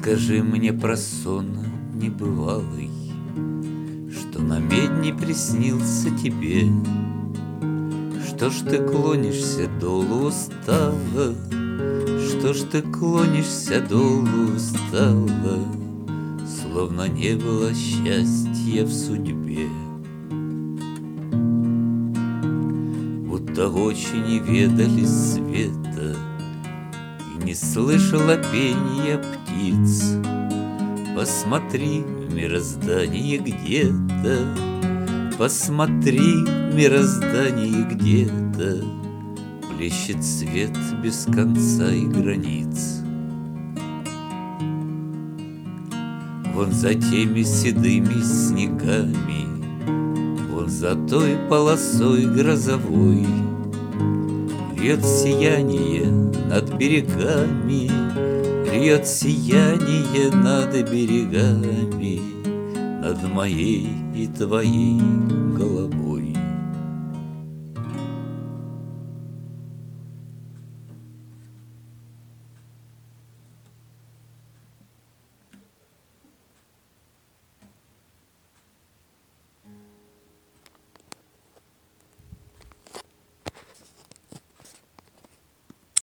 Расскажи мне про сон небывалый, что на медне приснился тебе. Что ж ты клонишься долу устало, что ж ты клонишься долу устало, словно не было счастья в судьбе. Будто очень не ведали света и не слышала пения птиц. Посмотри в мироздании где-то, посмотри в мироздании где-то, плещет свет без конца и границ. Вон за теми седыми снегами, вон за той полосой грозовой льет сияние над берегами, льет сияние над берегами, над моей и твоей